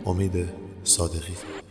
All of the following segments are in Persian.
امید صادقی.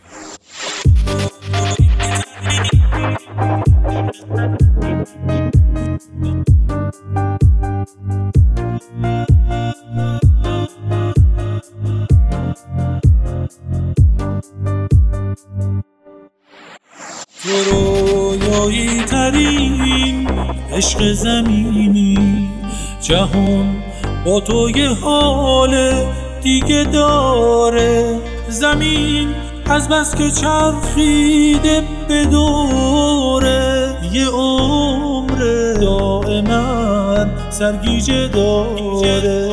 تو رویایی ترین عشق زمینی، جهان با تو یه حال دیگه داره. زمین از بس که چرخیده به دوره، یه عمر دائما سرگیجه داره.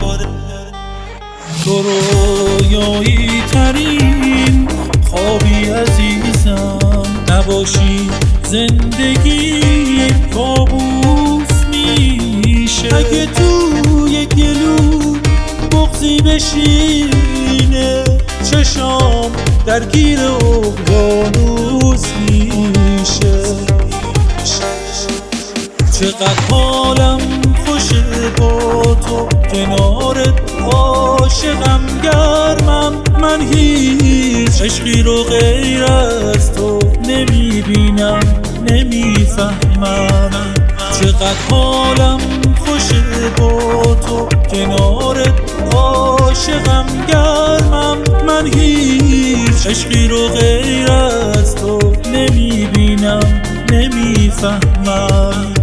تو رویایی ترین خوابی عزیزم، نباشی زندگی کابوس میشه. اگه توی گلو بغضی بشینه، چشام درگیر اقیانوس میشه. چقدر حالم خوشه با تو کنارت، عاشقم گرمم، من هیچ عشقی رو غیر از تو نمیبینم نمیفهمم. چقدر حالم خوشه با تو کنارت، عاشقم گرمم، من هیچ عشقی رو غیر از تو نمیبینم نمیفهمم.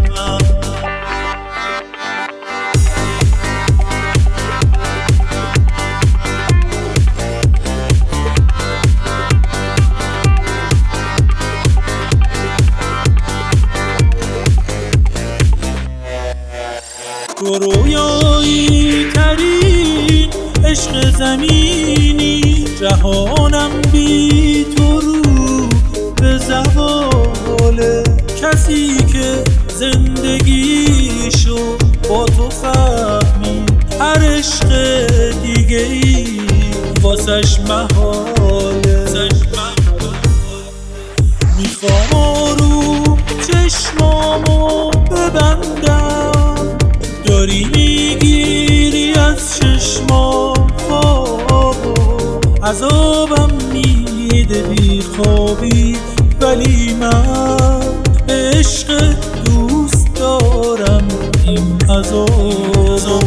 تو رویایی ترین عشق زمینی، جهانم بی تو رو به زواله. کسی که زندگیشو با تو فهمید، هر عشق دیگه ای واسش محاله. میخوام رو چشمامو ببندم، داری میگیری از چشمام خوابو، عذابم میده بی خوابی، ولی من عشق دوست دارم این عذابو.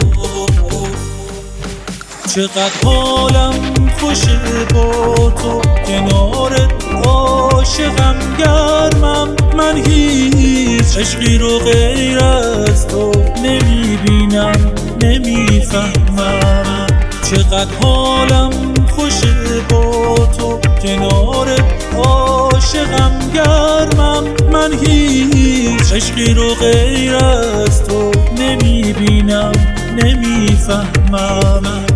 چقدر حالم خوشه با تو کنارت، عاشقم گرمم، من هیچ عشقی رو غیر از تو نمیبینم نمیفهمم. چقدر حالم خوشه با تو کنارت، عاشقم گرمم، من هیچ عشقی رو غیر از تو نمیبینم نمیفهمم.